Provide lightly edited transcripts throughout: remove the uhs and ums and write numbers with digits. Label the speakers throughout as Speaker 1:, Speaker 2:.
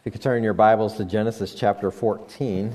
Speaker 1: You can turn your Bibles to Genesis chapter 14.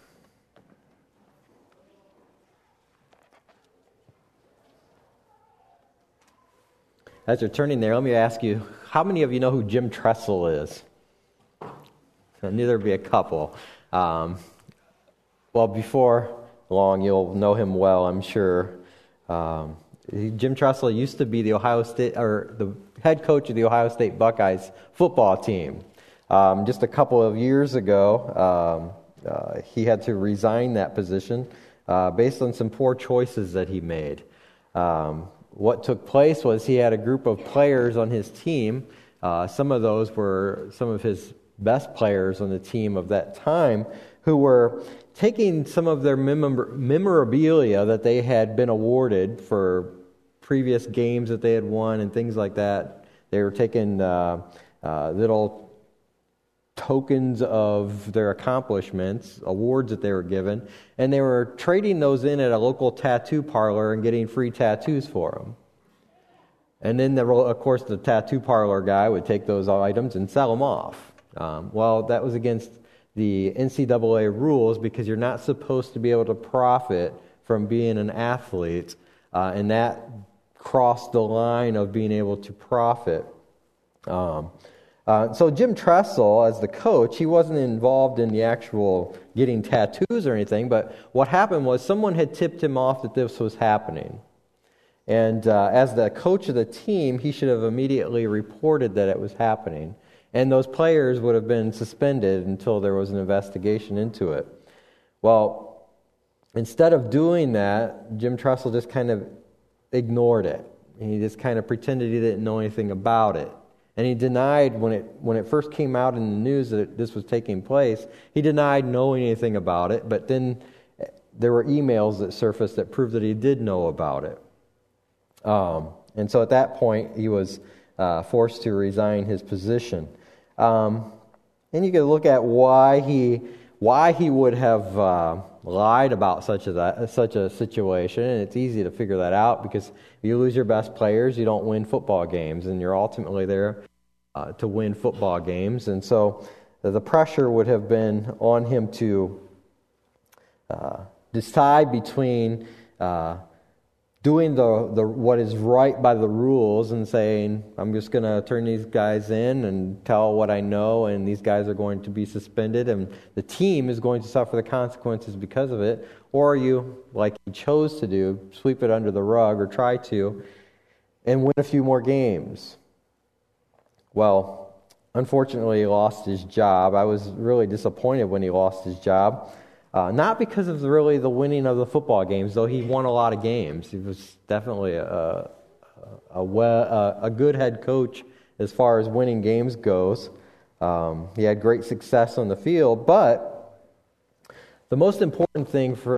Speaker 1: As you're turning there, let me ask you, how many of you know who Jim Tressel is? I knew there'd be a couple. Well, before long, you'll know him well, I'm sure. Jim Tressel used to be the head coach of the Ohio State Buckeyes football team. Just a couple of years ago, he had to resign that position based on some poor choices that he made. What took place was he had a group of players on his team. Some of those were some of his best players on the team of that time who were taking some of their memorabilia that they had been awarded for previous games that they had won and things like that. They were taking little tokens of their accomplishments, awards that they were given, and they were trading those in at a local tattoo parlor and getting free tattoos for them. And then, of course, the tattoo parlor guy would take those items and sell them off. Well, that was against the NCAA rules because you're not supposed to be able to profit from being an athlete, and that crossed the line of being able to profit. So Jim Tressel, as the coach, he wasn't involved in the actual getting tattoos or anything, but what happened was someone had tipped him off that this was happening. And as the coach of the team, he should have immediately reported that it was happening. And those players would have been suspended until there was an investigation into it. Well, instead of doing that, Jim Tressel just kind of ignored it. He just kind of pretended he didn't know anything about it. And he denied, when it first came out in the news that this was taking place, he denied knowing anything about it, but then there were emails that surfaced that proved that he did know about it. And so at that point, he was forced to resign his position. And you can look at why he would have lied about such a situation, and it's easy to figure that out because if you lose your best players, you don't win football games, and you're ultimately there to win football games. And so the pressure would have been on him to decide between doing the what is right by the rules and saying, I'm just going to turn these guys in and tell what I know, and these guys are going to be suspended, and the team is going to suffer the consequences because of it, or you, like he chose to do, sweep it under the rug or try to, and win a few more games. Well, unfortunately, he lost his job. I was really disappointed when he lost his job. Not because of really the winning of the football games, though he won a lot of games. He was definitely a good head coach as far as winning games goes. He had great success on the field, but the most important thing for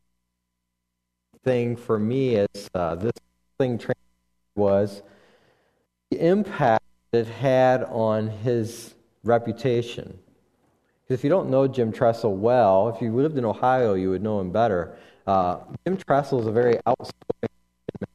Speaker 1: me is this thing was the impact it had on his reputation. Because if you don't know Jim Tressel well, if you lived in Ohio, you would know him better. Jim Tressel is a very outspoken man.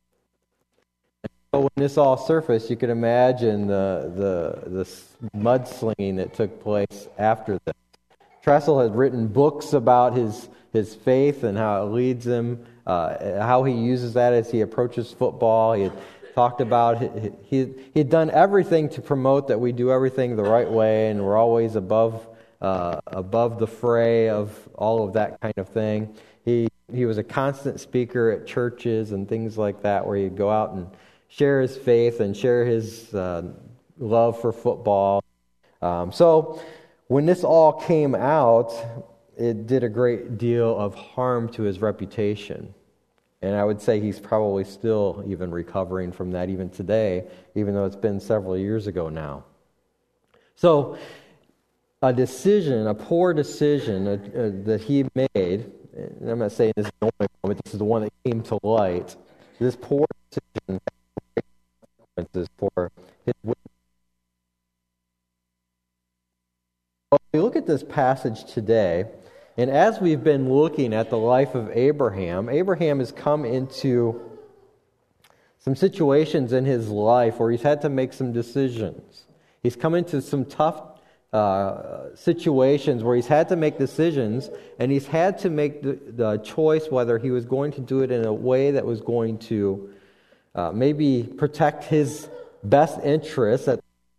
Speaker 1: So when this all surfaced, you can imagine the mudslinging that took place after this. Tressel had written books about his faith and how it leads him, how he uses that as he approaches football. He had talked about he'd done everything to promote that we do everything the right way and we're always above the fray of all of that kind of thing. He was a constant speaker at churches and things like that, where he'd go out and share his faith and share his love for football. So when this all came out, it did a great deal of harm to his reputation. And I would say he's probably still even recovering from that even today, even though it's been several years ago now. So a poor decision that he made, and I'm not saying this is the only one, but this is the one that came to light, this poor decision had consequences for his witness. Well, we look at this passage today, and as we've been looking at the life of Abraham has come into some situations in his life where he's had to make some decisions. He's come into some tough situations where he's had to make decisions, and he's had to make the choice whether he was going to do it in a way that was going to maybe protect his best interests,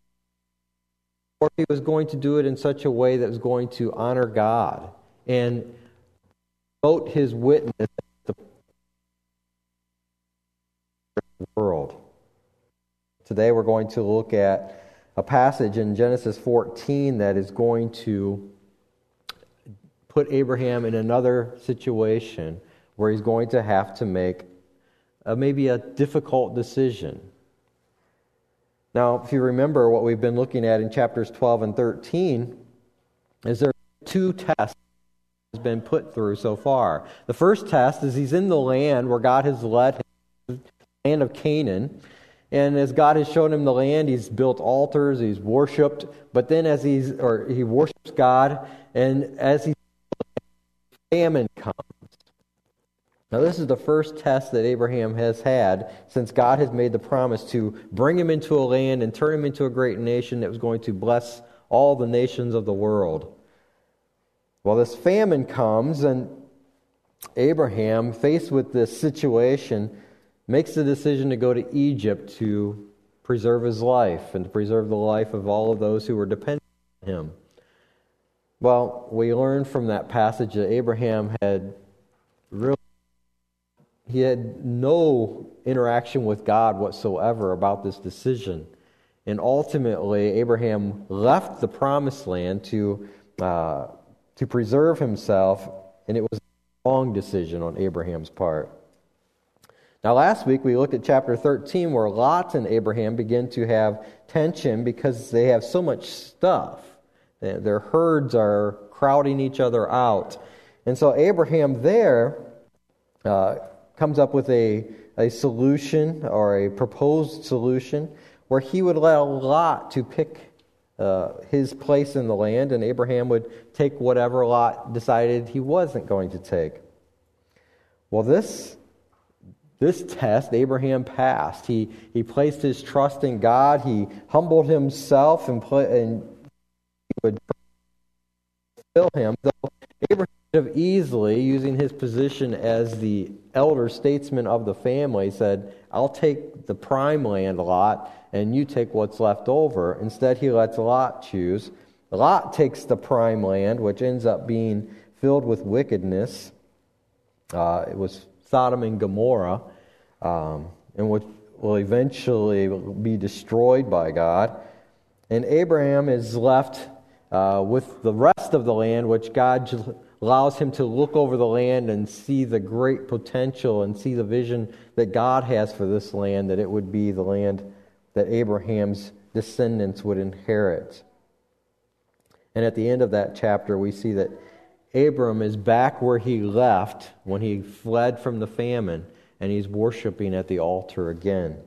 Speaker 1: or he was going to do it in such a way that was going to honor God and promote his witness to the world. Today we're going to look at a passage in Genesis 14 that is going to put Abraham in another situation where he's going to have to make maybe a difficult decision. Now, if you remember what we've been looking at in chapters 12 and 13, is there are two tests he's been put through so far. The first test is he's in the land where God has led him, the land of Canaan. And as God has shown him the land, he's built altars, he's worshipped. But then he worships God, and as famine comes. Now this is the first test that Abraham has had since God has made the promise to bring him into a land and turn him into a great nation that was going to bless all the nations of the world. Well, this famine comes, and Abraham, faced with this situation, makes the decision to go to Egypt to preserve his life and to preserve the life of all of those who were dependent on him. Well, we learn from that passage that Abraham had no interaction with God whatsoever about this decision. And ultimately, Abraham left the promised land to preserve himself, and it was a wrong decision on Abraham's part. Now, last week we looked at chapter 13 where Lot and Abraham begin to have tension because they have so much stuff. Their herds are crowding each other out. And so Abraham there comes up with a solution, or a proposed solution, where he would allow Lot to pick his place in the land, and Abraham would take whatever Lot decided he wasn't going to take. Well, this test, Abraham passed. He placed his trust in God. He humbled himself and he would fulfill him. Though Abraham could have easily, using his position as the elder statesman of the family, said, I'll take the prime land, Lot, and you take what's left over. Instead, he lets Lot choose. Lot takes the prime land, which ends up being filled with wickedness. It was Sodom and Gomorrah, and which will eventually be destroyed by God. And Abraham is left with the rest of the land, which God allows him to look over the land and see the great potential and see the vision that God has for this land, that it would be the land that Abraham's descendants would inherit. And at the end of that chapter, we see that Abram is back where he left when he fled from the famine, and he's worshiping at the altar again.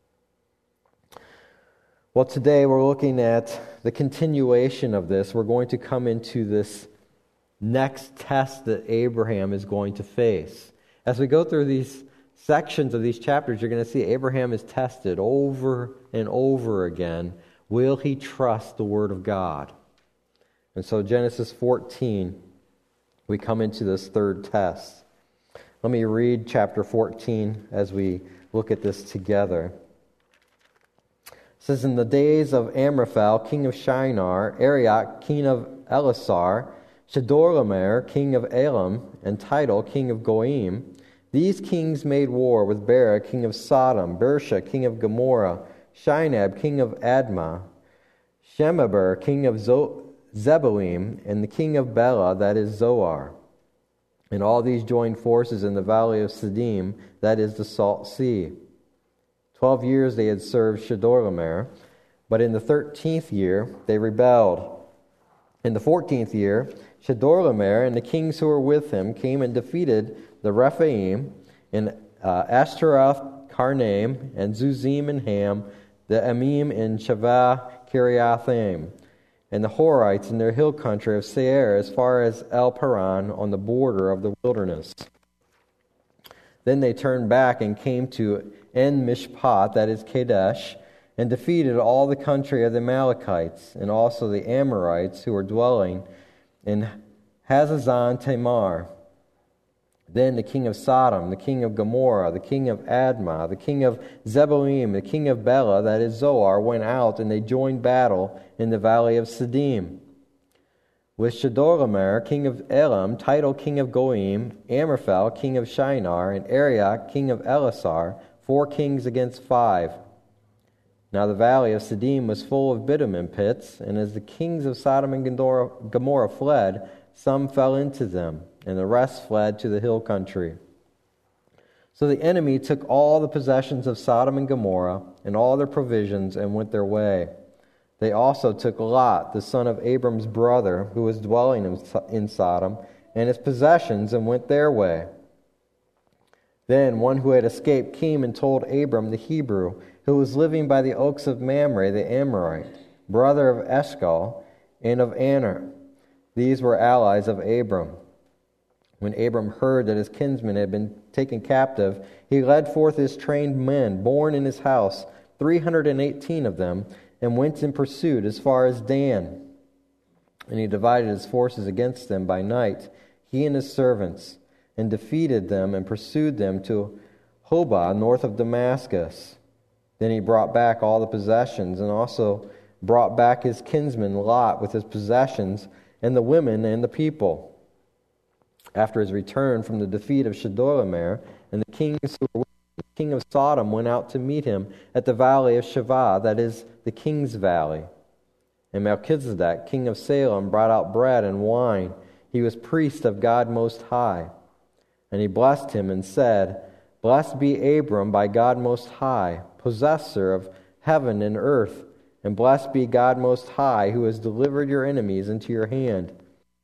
Speaker 1: Well, today we're looking at the continuation of this. We're going to come into this next test that Abraham is going to face. As we go through these sections of these chapters, you're going to see Abraham is tested over and over again. Will he trust the Word of God? And so Genesis 14, we come into this third test. Let me read chapter 14 as we look at this together. It says, in the days of Amraphel, king of Shinar, Arioch, king of Elasar, Chedorlaomer, king of Elam, and Tidal, king of Goim, these kings made war with Bera, king of Sodom, Bersha, king of Gomorrah, Shinab, king of Admah, Shemeber, king of Zeboim, and the king of Bela, that is Zoar. And all these joined forces in the valley of Siddim, that is the Salt Sea. 12 years they had served Chedorlaomer, but in the 13th year they rebelled. In the 14th year, Chedorlaomer and the kings who were with him came and defeated the Rephaim, and Ashtaroth, Karnaim, and Zuzim and Ham, the Emim and Shavah, Kiriathaim, and the Horites in their hill country of Seir as far as El Paran on the border of the wilderness. Then they turned back and came to En Mishpat, that is Kadesh, and defeated all the country of the Amalekites, and also the Amorites who were dwelling in Hazazon Tamar. Then the king of Sodom, the king of Gomorrah, the king of Admah, the king of Zeboim, the king of Bela, that is Zoar, went out, and they joined battle in the valley of Siddim, with Chedorlaomer, king of Elam, Tidal, king of Goim, Amraphel, king of Shinar, and Arioch, king of Elasar, 4 kings against 5. Now the valley of Siddim was full of bitumen pits, and as the kings of Sodom and Gomorrah fled, some fell into them, and the rest fled to the hill country. So the enemy took all the possessions of Sodom and Gomorrah, and all their provisions, and went their way. They also took Lot, the son of Abram's brother, who was dwelling in Sodom, and his possessions, and went their way. Then one who had escaped came and told Abram the Hebrew, who was living by the oaks of Mamre the Amorite, brother of Eshcol and of Aner. These were allies of Abram. When Abram heard that his kinsman had been taken captive, he led forth his trained men, born in his house, 318 of them, and went in pursuit as far as Dan. And he divided his forces against them by night, he and his servants, and defeated them and pursued them to Hobah, north of Damascus. Then he brought back all the possessions, and also brought back his kinsman Lot with his possessions, and the women and the people. After his return from the defeat of Chedorlaomer, and the kings who were with him, the king of Sodom went out to meet him at the valley of Shavah, that is, the king's valley. And Melchizedek, king of Salem, brought out bread and wine. He was priest of God Most High. And he blessed him and said, Blessed be Abram by God Most High, possessor of heaven and earth, and blessed be God Most High, who has delivered your enemies into your hand.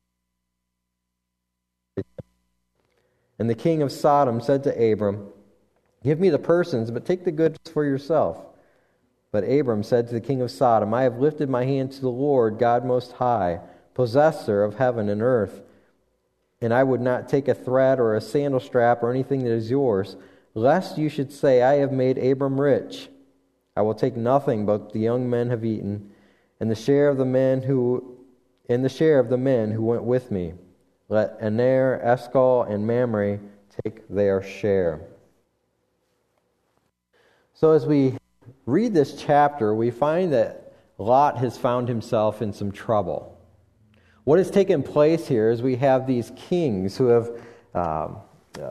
Speaker 1: And the king of Sodom said to Abram, Give me the persons, but take the goods for yourself. But Abram said to the king of Sodom, I have lifted my hand to the Lord, God Most High, possessor of heaven and earth, and I would not take a thread or a sandal strap or anything that is yours, lest you should say, I have made Abram rich. I will take nothing but the young men have eaten, and the share of the men who went with me. Let Aner, Eshcol, and Mamre take their share. So as we read this chapter, we find that Lot has found himself in some trouble. What has taken place here is we have these kings who have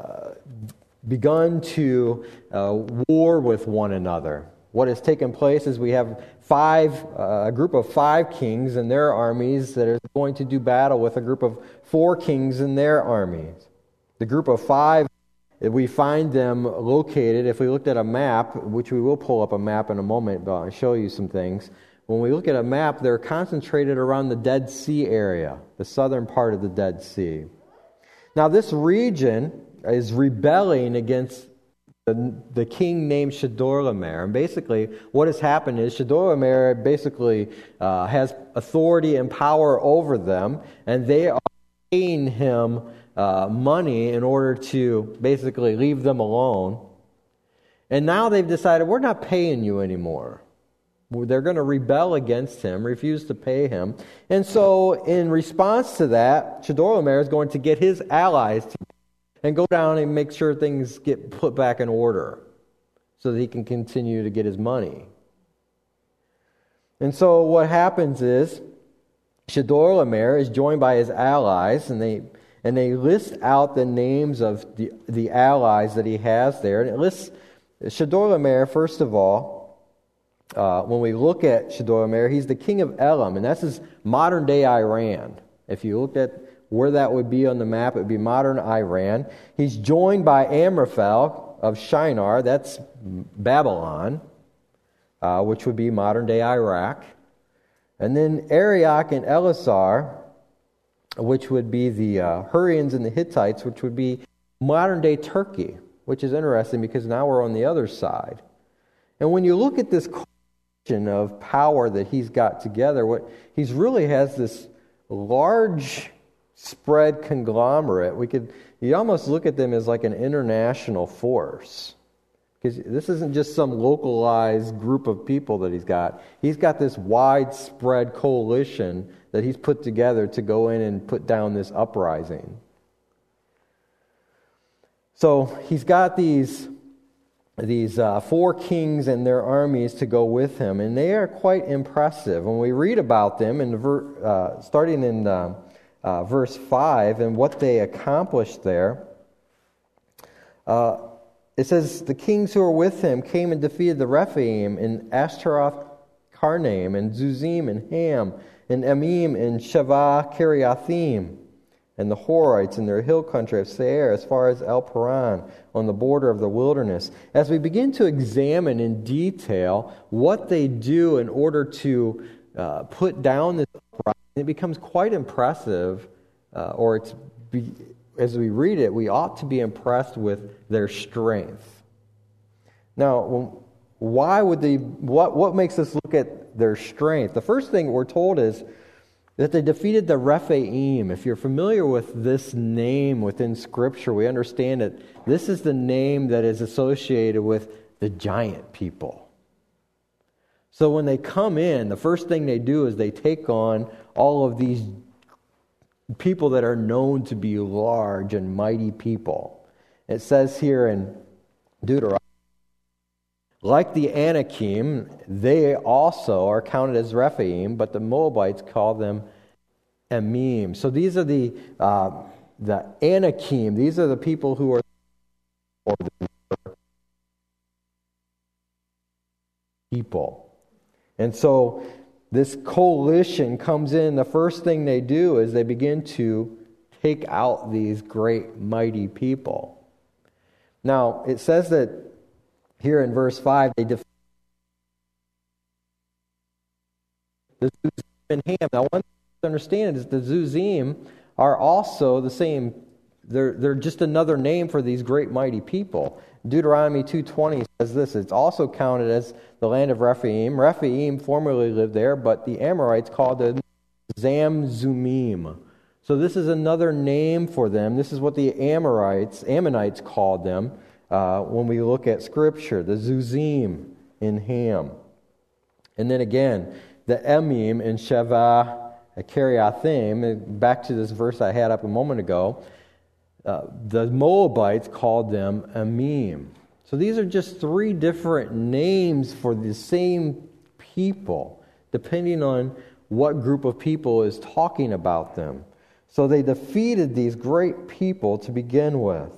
Speaker 1: begun to war with one another. What has taken place is we have a group of 5 kings and their armies that are going to do battle with a group of 4 kings and their armies. The group of 5, we find them located, if we looked at a map, which we will pull up a map in a moment, but I'll show you some things. When we look at a map, they're concentrated around the Dead Sea area, the southern part of the Dead Sea. Now, this region is rebelling against the king named Chedorlaomer. And basically, what has happened is Chedorlaomer basically has authority and power over them, and they are paying him money in order to basically leave them alone. And now they've decided, we're not paying you anymore. They're going to rebel against him, refuse to pay him. And so in response to that, Chedorlaomer is going to get his allies together and go down and make sure things get put back in order so that he can continue to get his money. And so what happens is Chedorlaomer is joined by his allies, and they list out the names of the allies that he has there. And it lists Chedorlaomer, first of all, when we look at Chedorlaomer, he's the king of Elam, and that's his modern-day Iran. If you looked at where that would be on the map, it would be modern Iran. He's joined by Amraphel of Shinar, that's Babylon, which would be modern-day Iraq. And then Arioch and Elasar, which would be the Hurrians and the Hittites, which would be modern-day Turkey, which is interesting because now we're on the other side. And when you look at this coalition of power that he's got together, what he's really has this large spread conglomerate. You almost look at them as like an international force. Because this isn't just some localized group of people that he's got. He's got this widespread coalition that he's put together to go in and put down this uprising. So he's got these 4 kings and their armies to go with him, and they are quite impressive. When we read about them, starting in verse 5, and what they accomplished there, it says, the kings who were with him came and defeated the Rephaim and Ashtaroth Karnaim and Zuzim and Ham and Emim and Shavah Kiriathim and the Horites in their hill country of Seir as far as El Paran on the border of the wilderness. As we begin to examine in detail what they do in order to put down this uprising, it becomes quite impressive, as we read it, we ought to be impressed with their strength. Now, why would they? What makes us look at their strength? The first thing we're told is that they defeated the Rephaim. If you're familiar with this name within Scripture, we understand that this is the name that is associated with the giant people. So when they come in, the first thing they do is they take on all of these people that are known to be large and mighty people. It says here in Deuteronomy, like the Anakim, they also are counted as Rephaim, but the Moabites call them Emim. So these are the Anakim. These are the people who are people. And so this coalition comes in. The first thing they do is they begin to take out these great, mighty people. Now, it says that here in verse 5, they defeat the Zuzim and Ham. Now, one thing to understand is the Zuzim are also the same. They're just another name for these great, mighty people. Deuteronomy 2:20 says this, it's also counted as the land of Rephaim. Rephaim formerly lived there, but the Amorites called them Zamzumim. So this is another name for them. This is what the Ammonites called them when we look at Scripture, the Zuzim in Ham. And then again, the Emim in Shavah Kiriathim, back to this verse I had up a moment ago, the Moabites called them Emim. So these are just 3 different names for the same people, depending on what group of people is talking about them. So they defeated these great people to begin with.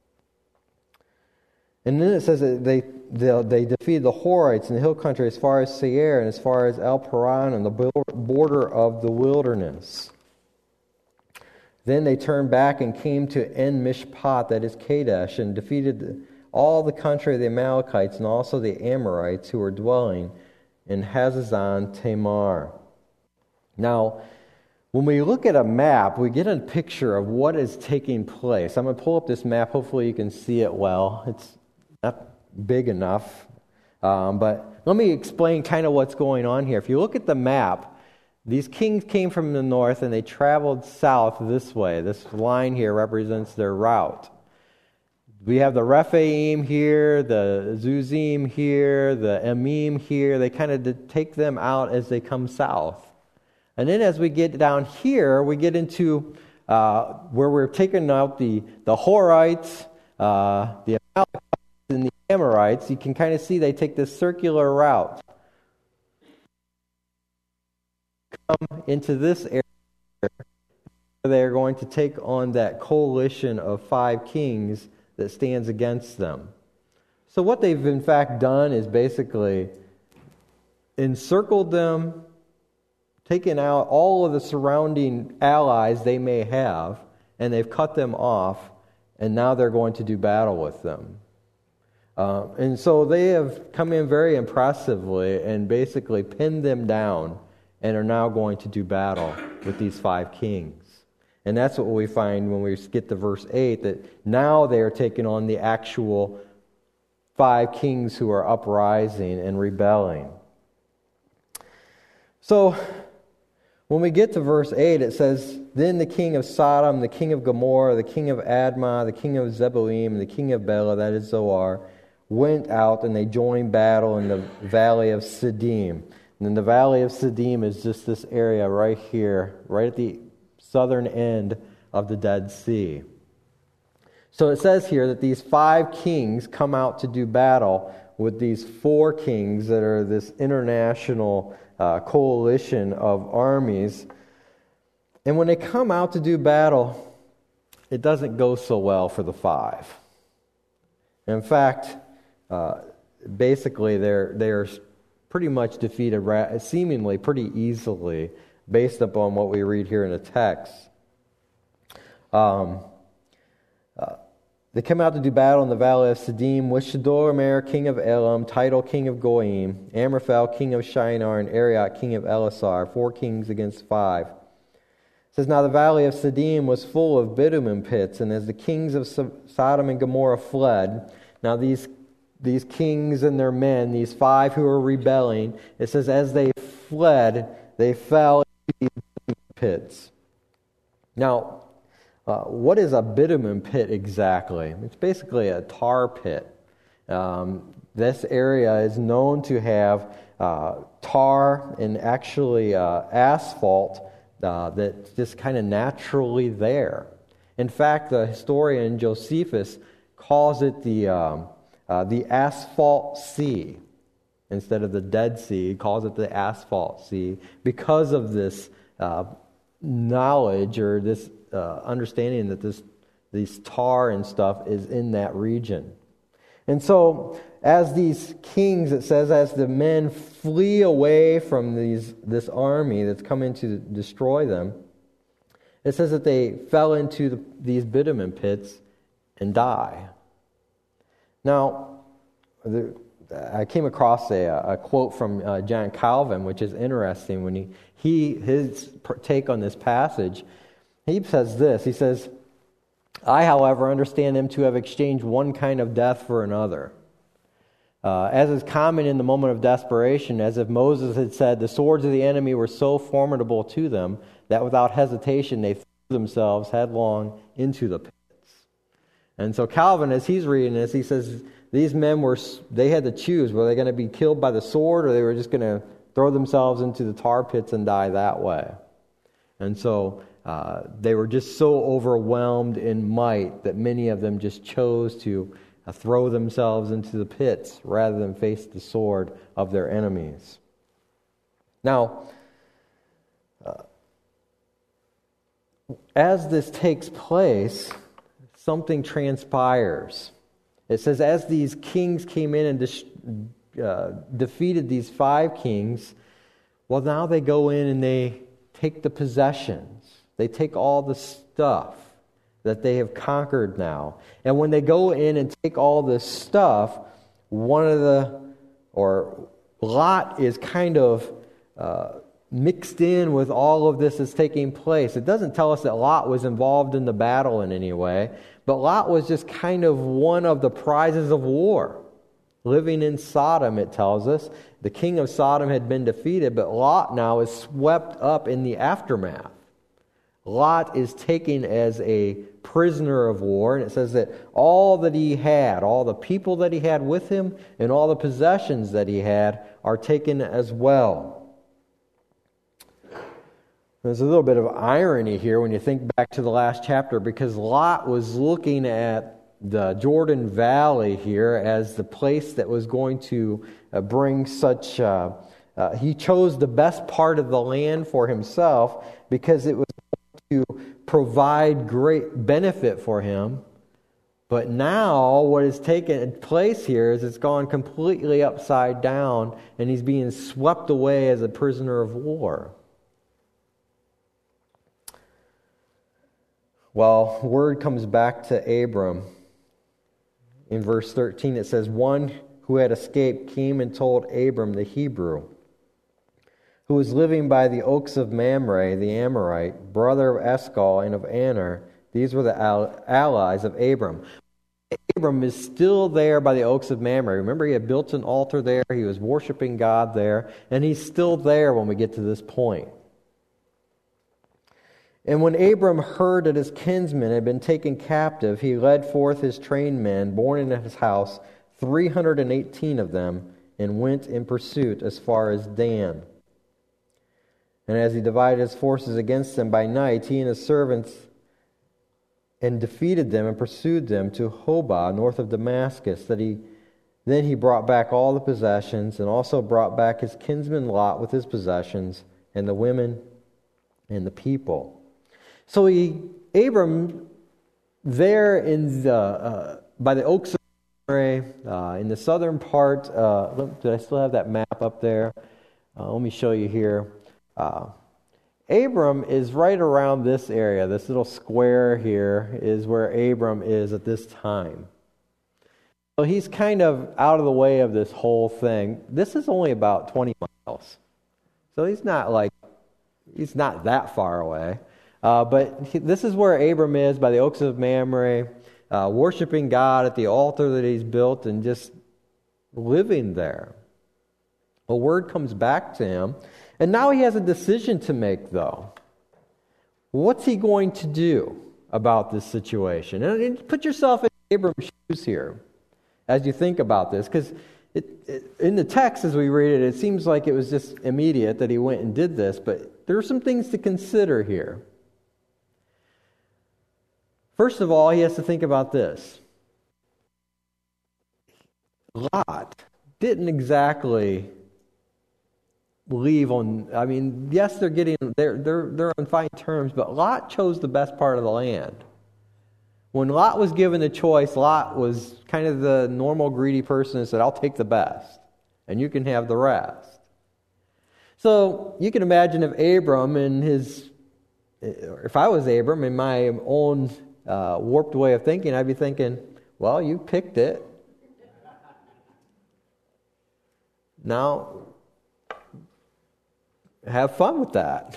Speaker 1: And then it says that they defeated the Horites in the hill country as far as Seir and as far as El Paran on the border of the wilderness. Then they turned back and came to En Mishpat, that is Kadesh, and defeated all the country of the Amalekites and also the Amorites who were dwelling in Hazazon Tamar. Now, when we look at a map, we get a picture of what is taking place. I'm going to pull up this map. Hopefully you can see it well. It's not big enough. But let me explain kind of what's going on here. If you look at the map, these kings came from the north and they traveled south this way. This line here represents their route. We have the Rephaim here, the Zuzim here, the Emim here. They kind of take them out as they come south. And then as we get down here, we get into where we're taking out the Horites, the Amalekites, and the Amorites. You can kind of see they take this circular route. Come into this area where they're going to take on that coalition of 5 kings that stands against them. So what they've in fact done is basically encircled them, taken out all of the surrounding allies they may have, and they've cut them off, and now they're going to do battle with them. And so they have come in very impressively and basically pinned them down and are now going to do battle with these 5 kings. And that's what we find when we get to verse 8, that now they are taking on the actual 5 kings who are uprising and rebelling. So when we get to verse 8, it says, Then the king of Sodom, the king of Gomorrah, the king of Admah, the king of Zeboim, and the king of Bela, that is Zoar, went out and they joined battle in the valley of Siddim. And then the valley of Siddim is just this area right here, right at the southern end of the Dead Sea. So it says here that these 5 kings come out to do battle with these 4 kings that are this international coalition of armies. And when they come out to do battle, it doesn't go so well for the 5. In fact, basically they're pretty much defeated seemingly pretty easily based upon what we read here in the text. They come out to do battle in the valley of Siddim with Chedorlaomer, king of Elam, Tidal, king of Goyim, Amraphel, king of Shinar, and Arioch, king of Elasar, 4 kings against 5. It says, now the valley of Siddim was full of bitumen pits, and as the kings of Sodom and Gomorrah fled, now these kings and their men, these 5 who were rebelling, it says as they fled, they fell into these pits. Now, what is a bitumen pit exactly? It's basically a tar pit. This area is known to have tar and actually asphalt that's just kind of naturally there. In fact, the historian Josephus calls it the asphalt sea. Instead of the Dead Sea, he calls it the asphalt sea because of this knowledge or this understanding that this tar and stuff is in that region. And so, as these kings, it says, as the men flee away from this army that's coming to destroy them, it says that they fell into these bitumen pits and die. Now, I came across a quote from John Calvin, which is interesting. When his take on this passage, he says this. He says, I, however, understand them to have exchanged one kind of death for another. As is common in the moment of desperation, as if Moses had said, the swords of the enemy were so formidable to them that without hesitation they threw themselves headlong into the pits. And so Calvin, as he's reading this, he says these men they had to choose. Were they going to be killed by the sword, or they were just going to throw themselves into the tar pits and die that way? And so they were just so overwhelmed in might that many of them just chose to throw themselves into the pits rather than face the sword of their enemies. Now, as this takes place, something transpires. It says, as these kings came in and defeated these 5 kings, well, now they go in and they take the possessions. They take all the stuff that they have conquered now. And when they go in and take all this stuff, Lot is kind of mixed in with all of this that's taking place. It doesn't tell us that Lot was involved in the battle in any way, but Lot was just kind of one of the prizes of war. Living in Sodom, it tells us. The king of Sodom had been defeated, but Lot now is swept up in the aftermath. Lot is taken as a prisoner of war, and it says that all that he had, all the people that he had with him, and all the possessions that he had are taken as well. There's a little bit of irony here when you think back to the last chapter, because Lot was looking at the Jordan Valley here as the place that was going to bring such... he chose the best part of the land for himself because it was to provide great benefit for him. But now what has taken place here is it's gone completely upside down, and he's being swept away as a prisoner of war. Well, word comes back to Abram. In verse 13 it says, one who had escaped came and told Abram the Hebrew, who was living by the oaks of Mamre, the Amorite, brother of Eshcol and of Aner. These were the allies of Abram. Abram is still there by the oaks of Mamre. Remember, he had built an altar there. He was worshiping God there. And he's still there when we get to this point. And when Abram heard that his kinsmen had been taken captive, he led forth his trained men, born in his house, 318 of them, and went in pursuit as far as Dan. And as he divided his forces against them by night, he and his servants and defeated them and pursued them to Hobah, north of Damascus. Then he brought back all the possessions, and also brought back his kinsman Lot with his possessions, and the women and the people. So Abram, there in by the oaks of Mamre, in the southern part, did I still have that map up there? Let me show you here. Abram is right around this area. This little square here is where Abram is at this time. So he's kind of out of the way of this whole thing. This is only about 20 miles. So he's not that far away. But this is where Abram is by the oaks of Mamre, worshiping God at the altar that he's built and just living there. A word comes back to him. And now he has a decision to make, though. What's he going to do about this situation? And put yourself in Abram's shoes here as you think about this, because in the text as we read it, it seems like it was just immediate that he went and did this, but there are some things to consider here. First of all, he has to think about this. Lot didn't exactly leave on, yes, they're on fine terms, but Lot chose the best part of the land. When Lot was given the choice, Lot was kind of the normal greedy person and said, I'll take the best, and you can have the rest. So you can imagine if I was Abram, in my own warped way of thinking, I'd be thinking, well, you picked it. Now, have fun with that.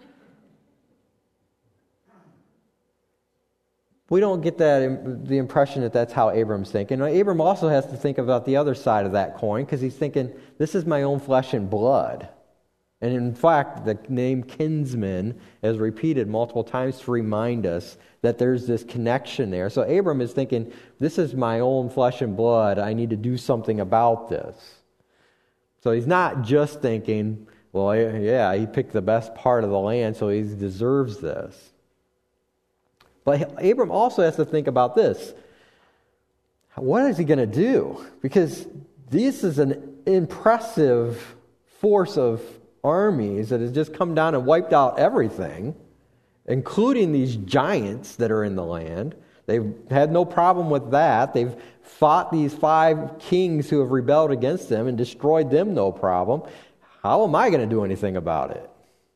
Speaker 1: We don't get the impression that that's how Abram's thinking. Abram also has to think about the other side of that coin, because he's thinking, this is my own flesh and blood. And in fact, the name kinsman is repeated multiple times to remind us that there's this connection there. So Abram is thinking, this is my own flesh and blood. I need to do something about this. So he's not just thinking, well, yeah, he picked the best part of the land, so he deserves this. But Abram also has to think about this. What is he going to do? Because this is an impressive force of armies that has just come down and wiped out everything, including these giants that are in the land. They've had no problem with that. They've fought these 5 kings who have rebelled against them and destroyed them, no problem. How am I going to do anything about it?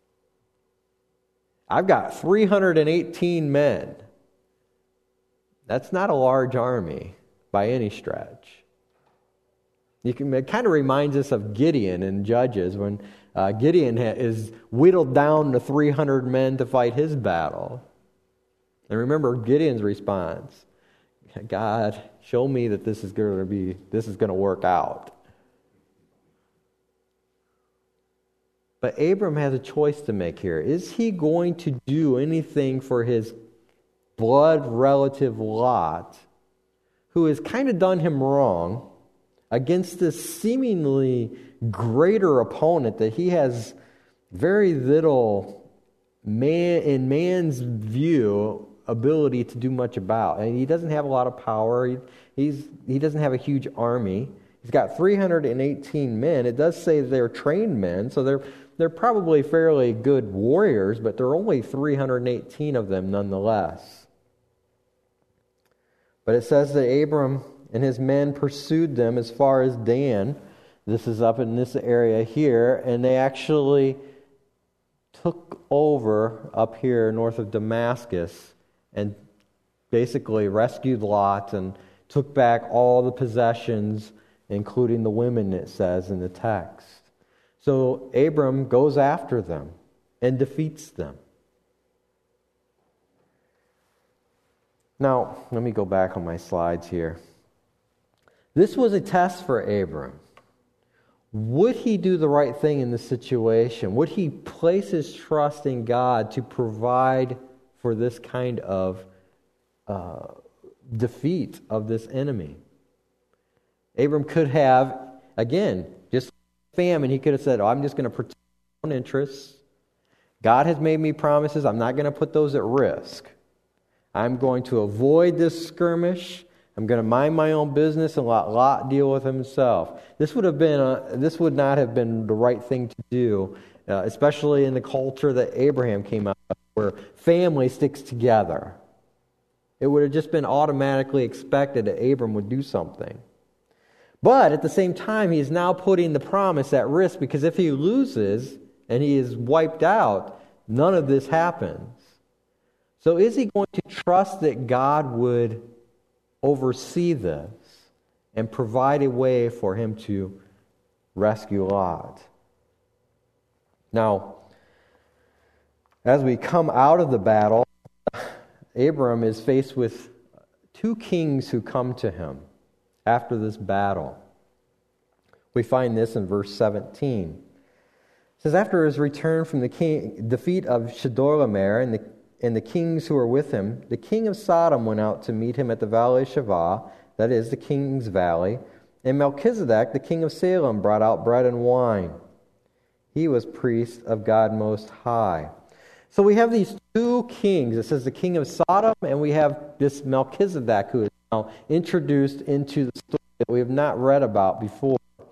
Speaker 1: I've got 318 men. That's not a large army by any stretch. It kind of reminds us of Gideon in Judges, when Gideon is whittled down to 300 men to fight his battle. And remember Gideon's response: God, show me that this is going to work out. But Abram has a choice to make here. Is he going to do anything for his blood relative Lot, who has kind of done him wrong, against this seemingly greater opponent that he has very little, in man's view, ability to do much about? And he doesn't have a lot of power. He doesn't have a huge army. He's got 318 men. It does say they're trained men, so they're probably fairly good warriors, but there are only 318 of them nonetheless. But it says that Abram and his men pursued them as far as Dan. This is up in this area here, and they actually took over up here north of Damascus and basically rescued Lot and took back all the possessions, including the women, it says in the text. So Abram goes after them and defeats them. Now, let me go back on my slides here. This was a test for Abram. Would he do the right thing in this situation? Would he place his trust in God to provide for this kind of defeat of this enemy? Abram could have, again, just famine, he could have said, I'm just going to protect my own interests. God has made me promises. I'm not going to put those at risk. I'm going to avoid this skirmish. I'm going to mind my own business and let Lot deal with himself. This would not have been the right thing to do, especially in the culture that Abraham came out of, where family sticks together. It would have just been automatically expected that Abram would do something. But at the same time, he is now putting the promise at risk, because if he loses and he is wiped out, none of this happens. So is he going to trust that God would oversee this and provide a way for him to rescue Lot? Now, as we come out of the battle, Abram is faced with two kings who come to him after this battle. We find this in verse 17. It says, after his return from the defeat of Chedorlaomer and the kings who were with him, the king of Sodom went out to meet him at the valley of Shavah, that is, the king's valley, and Melchizedek, the king of Salem, brought out bread and wine. He was priest of God Most High. So we have these two kings. It says the king of Sodom, and we have this Melchizedek who is now introduced into the story that we have not read about before.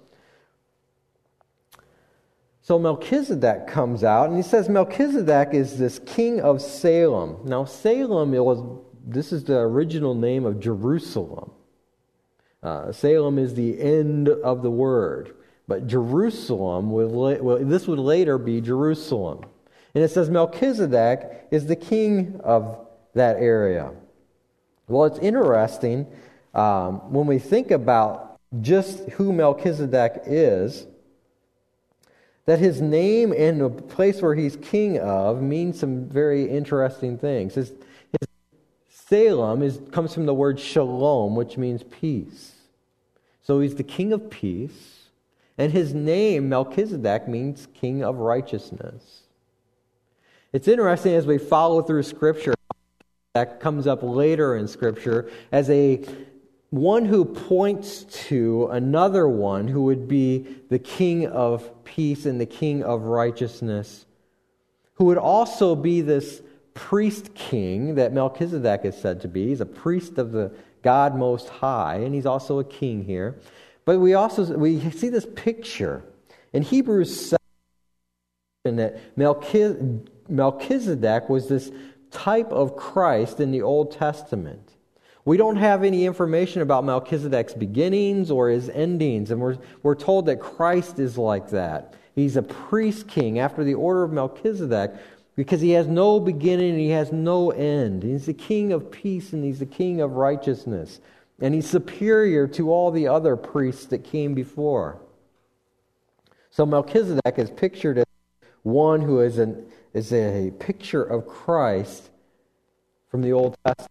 Speaker 1: So Melchizedek comes out, and he says Melchizedek is this king of Salem. Now Salem, this is the original name of Jerusalem. Salem is the end of the word, but Jerusalem, this would later be Jerusalem. And it says Melchizedek is the king of that area. Well, it's interesting when we think about just who Melchizedek is, that his name and the place where he's king of means some very interesting things. His Salem comes from the word shalom, which means peace. So he's the king of peace, and his name, Melchizedek, means king of righteousness. It's interesting as we follow through Scripture, that comes up later in Scripture as one who points to another one who would be the king of peace and the king of righteousness, who would also be this priest king that Melchizedek is said to be. He's a priest of the God Most High, and he's also a king here. But we see this picture in Hebrews 7 that Melchizedek was this type of Christ in the Old Testament. We don't have any information about Melchizedek's beginnings or his endings, and we're told that Christ is like that. He's a priest king after the order of Melchizedek because he has no beginning and he has no end. He's the king of peace and he's the king of righteousness, and he's superior to all the other priests that came before. So Melchizedek is pictured as one who is a picture of Christ from the Old Testament.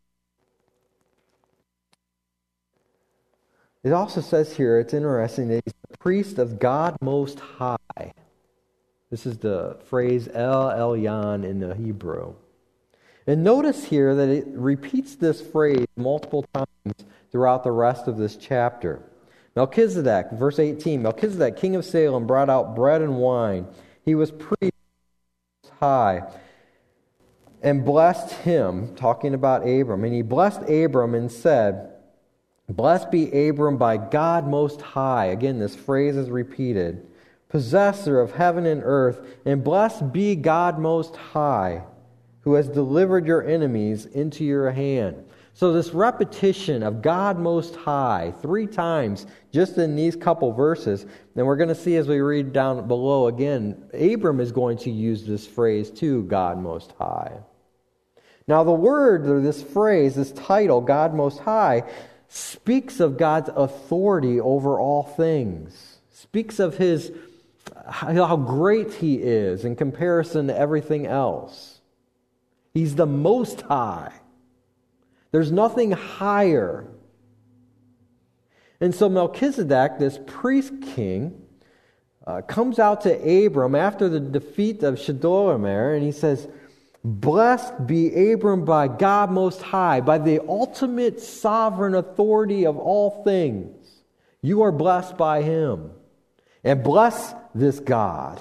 Speaker 1: It also says here, it's interesting, that he's the priest of God Most High. This is the phrase El Elyon in the Hebrew. And notice here that it repeats this phrase multiple times throughout the rest of this chapter. Melchizedek, verse 18, Melchizedek, king of Salem, brought out bread and wine. He was priest of Most High and blessed him, talking about Abram. And he blessed Abram and said, blessed be Abram by God Most High. Again, this phrase is repeated. Possessor of heaven and earth, and blessed be God Most High, who has delivered your enemies into your hand. So this repetition of God Most High 3 times just in these couple verses, and we're going to see as we read down below again, Abram is going to use this phrase too, God Most High. Now the word, or this phrase, this title, God Most High, speaks of God's authority over all things, speaks of how great he is in comparison to everything else. He's the Most High. There's nothing higher. And so Melchizedek, this priest king, comes out to Abram after the defeat of Chedorlaomer, and he says, blessed be Abram by God Most High, by the ultimate sovereign authority of all things. You are blessed by him. And bless this God.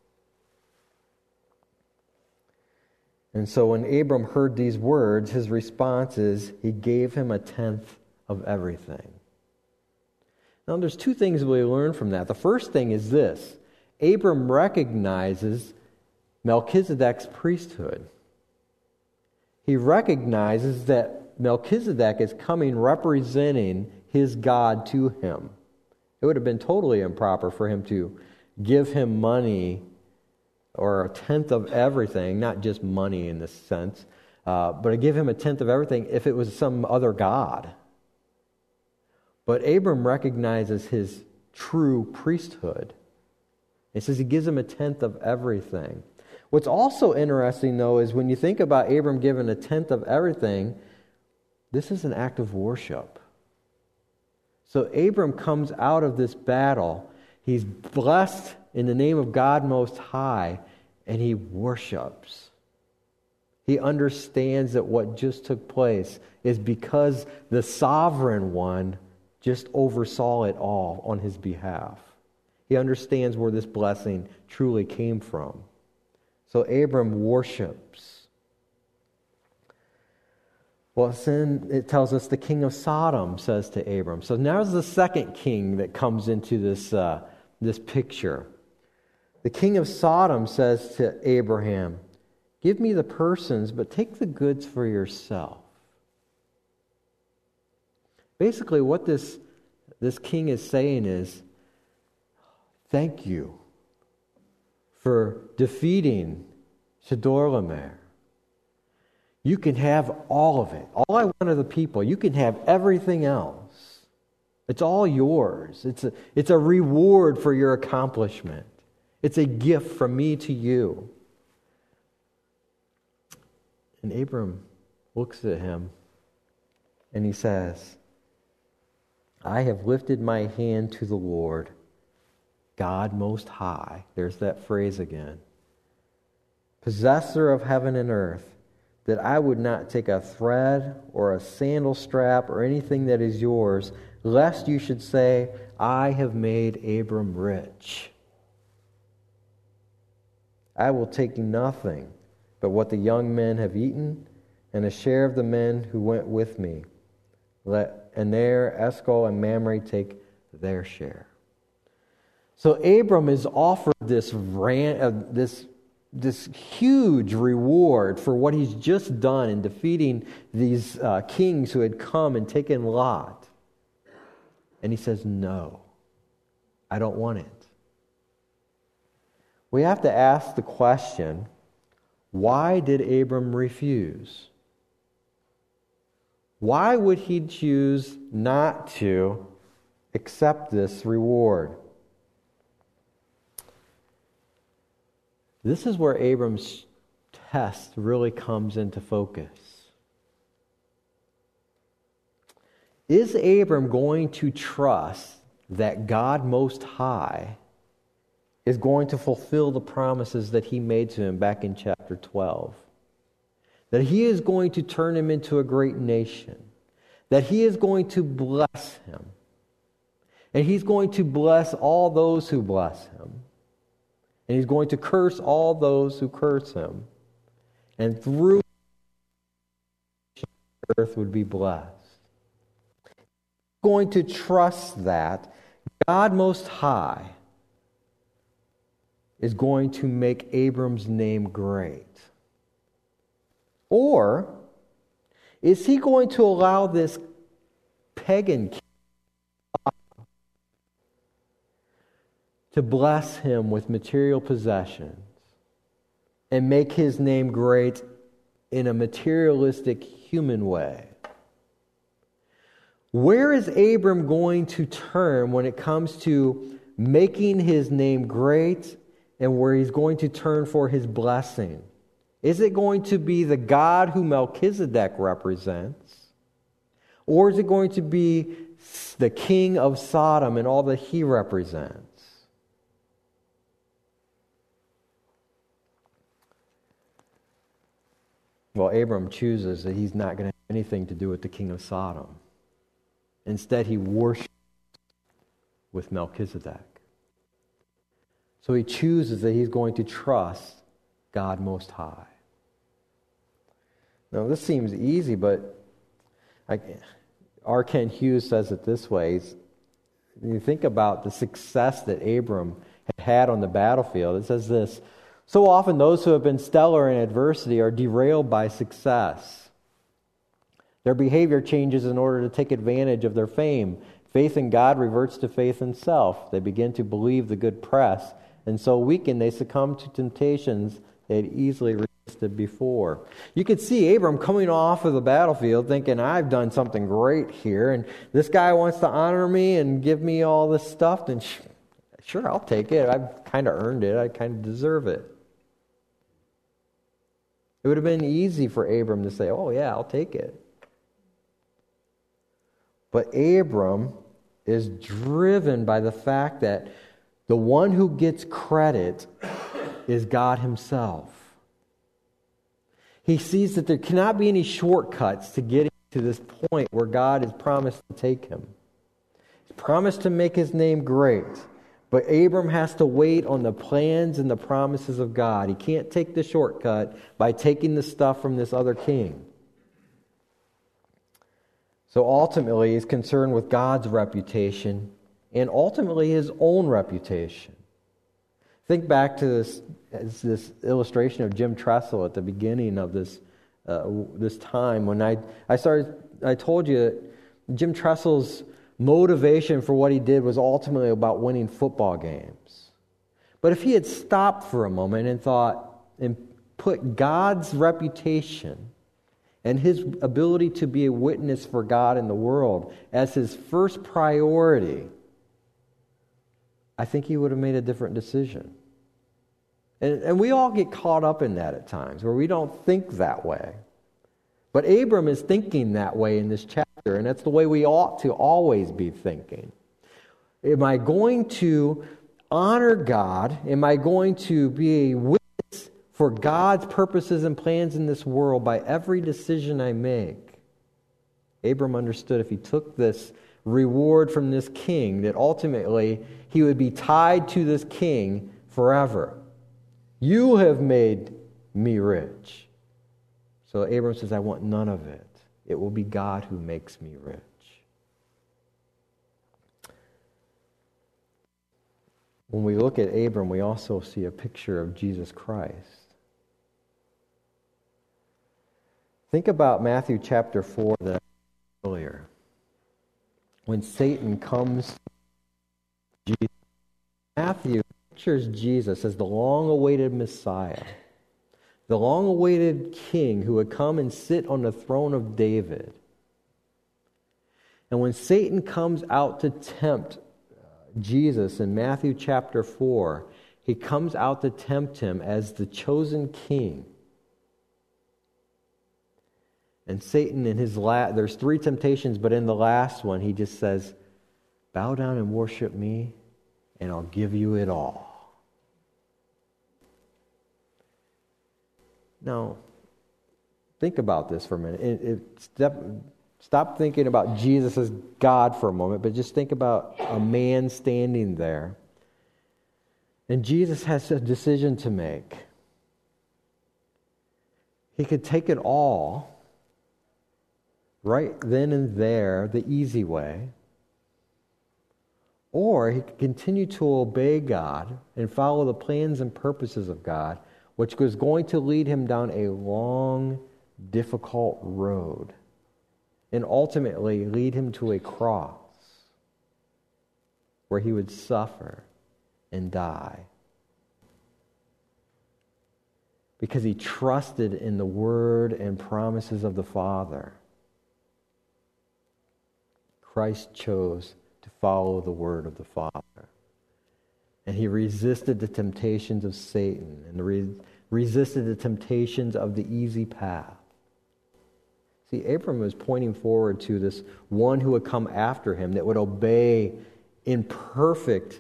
Speaker 1: And so when Abram heard these words, his response is, he gave him a tenth of everything. Now there's two things we learn from that. The first thing is this. Abram recognizes Melchizedek's priesthood. He recognizes that Melchizedek is coming representing his God to him. It would have been totally improper for him to give him money or a tenth of everything, not just money in this sense, but to give him a tenth of everything if it was some other god. But Abram recognizes his true priesthood. He says he gives him a tenth of everything. What's also interesting, though, is when you think about Abram giving a tenth of everything, this is an act of worship. So Abram comes out of this battle. He's blessed in the name of God Most High, and he worships. He understands that what just took place is because the Sovereign One just oversaw it all on his behalf. He understands where this blessing truly came from. So Abram worships. Well, then it tells us the king of Sodom says to Abram. So now there's the second king that comes into this picture. The king of Sodom says to Abraham, give me the persons, but take the goods for yourself. Basically, what this king is saying is, thank you for defeating Chedorlaomer. You can have all of it. All I want are the people. You can have everything else. It's all yours. It's a reward for your accomplishment. It's a gift from me to you. And Abram looks at him and he says, I have lifted my hand to the Lord, God Most High. There's that phrase again. Possessor of heaven and earth, that I would not take a thread or a sandal strap or anything that is yours, lest you should say, I have made Abram rich. I will take nothing but what the young men have eaten, and a share of the men who went with me. Let Aner, Eshcol, and Mamre take their share. So Abram is offered this huge reward for what he's just done in defeating these kings who had come and taken Lot. And he says, no, I don't want it. We have to ask the question, why did Abram refuse? Why would he choose not to accept this reward? This is where Abram's test really comes into focus. Is Abram going to trust that God Most High is going to fulfill the promises that he made to him back in chapter 12? That he is going to turn him into a great nation. That he is going to bless him. And he's going to bless all those who bless him. And he's going to curse all those who curse him. And through the earth would be blessed. He's going to trust that God Most High is going to make Abram's name great. Or is he going to allow this pagan king to bless him with material possessions and make his name great in a materialistic human way? Where is Abram going to turn when it comes to making his name great and where he's going to turn for his blessing? Is it going to be the God who Melchizedek represents? Or is it going to be the king of Sodom and all that he represents? Well, Abram chooses that he's not going to have anything to do with the king of Sodom. Instead, he worships with Melchizedek. So he chooses that he's going to trust God Most High. Now, this seems easy, but R. Kent Hughes says it this way. You think about the success that Abram had on the battlefield. It says this: so often those who have been stellar in adversity are derailed by success. Their behavior changes in order to take advantage of their fame. Faith in God reverts to faith in self. They begin to believe the good press, and so weakened they succumb to temptations they had easily resisted before. You could see Abram coming off of the battlefield thinking, I've done something great here, and this guy wants to honor me and give me all this stuff, then sure, I'll take it. I've kind of earned it. I kind of deserve it. It would have been easy for Abram to say, oh yeah, I'll take it. But Abram is driven by the fact that the one who gets credit is God Himself. He sees that there cannot be any shortcuts to getting to this point where God has promised to take him. He's promised to make His name great. But Abram has to wait on the plans and the promises of God. He can't take the shortcut by taking the stuff from this other king. So ultimately, he's concerned with God's reputation and ultimately his own reputation. Think back to this illustration of Jim Tressel at the beginning of this time when I told you that Jim Tressel's motivation for what he did was ultimately about winning football games. But if he had stopped for a moment and thought and put God's reputation and his ability to be a witness for God in the world as his first priority, I think he would have made a different decision. And we all get caught up in that at times, where we don't think that way. But Abram is thinking that way in this chapter, and that's the way we ought to always be thinking. Am I going to honor God? Am I going to be a witness for God's purposes and plans in this world by every decision I make? Abram understood if he took this reward from this king, that ultimately he would be tied to this king forever. You have made me rich. So Abram says, I want none of it. It will be God who makes me rich. When we look at Abram, we also see a picture of Jesus Christ. Think about Matthew chapter 4 that I read earlier. When Satan comes to Jesus, Matthew pictures Jesus as the long-awaited Messiah, the long-awaited king who would come and sit on the throne of David. And when Satan comes out to tempt Jesus in Matthew chapter 4, he comes out to tempt him as the chosen king. And Satan in his there's 3 temptations, but in the last one he just says, bow down and worship me, and I'll give you it all. Now, think about this for a minute. Stop thinking about Jesus as God for a moment, but just think about a man standing there. And Jesus has a decision to make. He could take it all right then and there, the easy way. Or he could continue to obey God and follow the plans and purposes of God, which was going to lead him down a long, difficult road and ultimately lead him to a cross where he would suffer and die because he trusted in the word and promises of the Father. Christ chose to follow the word of the Father. And he resisted the temptations of Satan and resisted the temptations of the easy path. See, Abram was pointing forward to this one who would come after him that would obey in perfect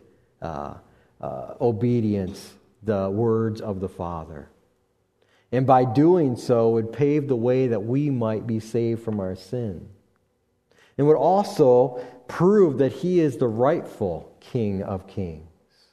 Speaker 1: obedience the words of the Father. And by doing so would pave the way that we might be saved from our sin. And would also prove that he is the rightful King of Kings.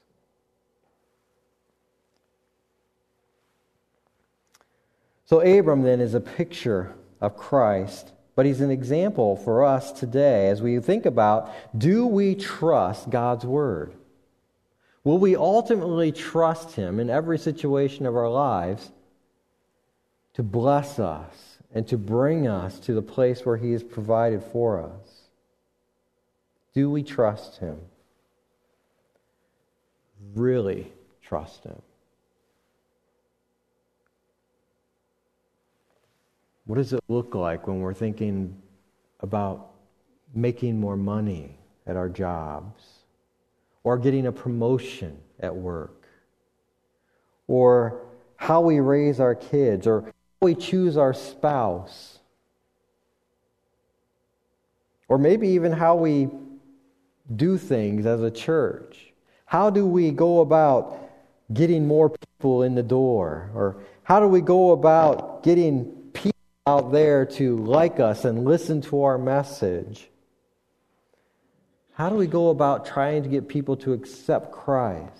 Speaker 1: So Abram then is a picture of Christ, but he's an example for us today as we think about, do we trust God's Word? Will we ultimately trust Him in every situation of our lives to bless us and to bring us to the place where He has provided for us? Do we trust Him? Really trust Him? What does it look like when we're thinking about making more money at our jobs, or getting a promotion at work, or how we raise our kids, or how we choose our spouse, or maybe even how we do things as a church? How do we go about getting more people in the door? Or how do we go about getting people out there to like us and listen to our message? How do we go about trying to get people to accept Christ?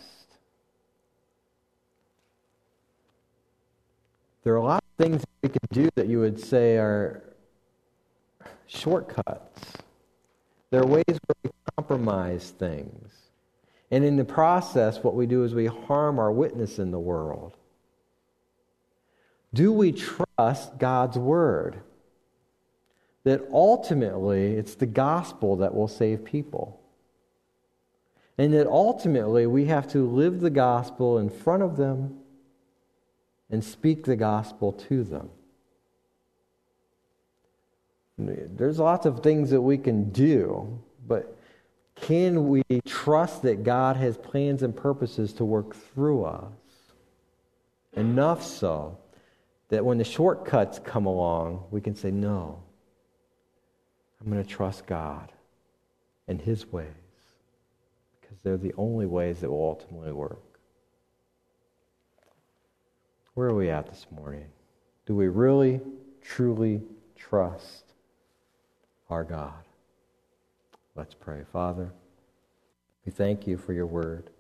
Speaker 1: There are a lot of things that we can do that you would say are shortcuts. There are ways where we compromise things. And in the process, what we do is we harm our witness in the world. Do we trust God's Word? That ultimately it's the gospel that will save people. And that ultimately we have to live the gospel in front of them and speak the gospel to them. There's lots of things that we can do, but can we trust that God has plans and purposes to work through us? Enough so that when the shortcuts come along, we can say, no, I'm going to trust God and His ways, because they're the only ways that will ultimately work. Where are we at this morning? Do we really, truly trust our God? Let's pray. Father, we thank You for Your Word.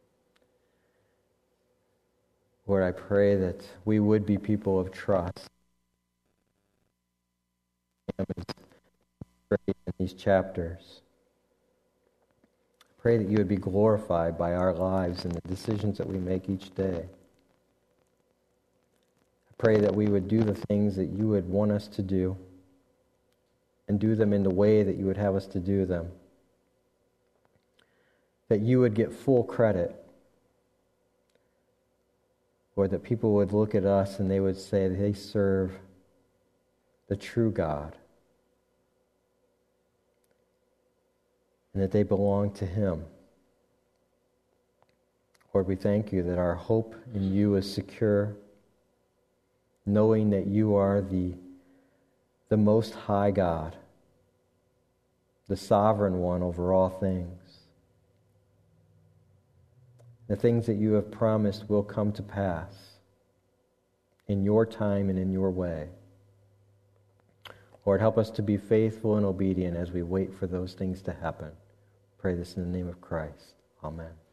Speaker 1: Lord, I pray that we would be people of trust in these chapters. I pray that You would be glorified by our lives and the decisions that we make each day. I pray that we would do the things that You would want us to do, and do them in the way that You would have us to do them. That You would get full credit. Lord, that people would look at us and they would say they serve the true God. And that they belong to Him. Lord, we thank You that our hope in You is secure, knowing that You are the Most High God, the Sovereign One over all things. The things that You have promised will come to pass in Your time and in Your way. Lord, help us to be faithful and obedient as we wait for those things to happen. Pray this in the name of Christ. Amen.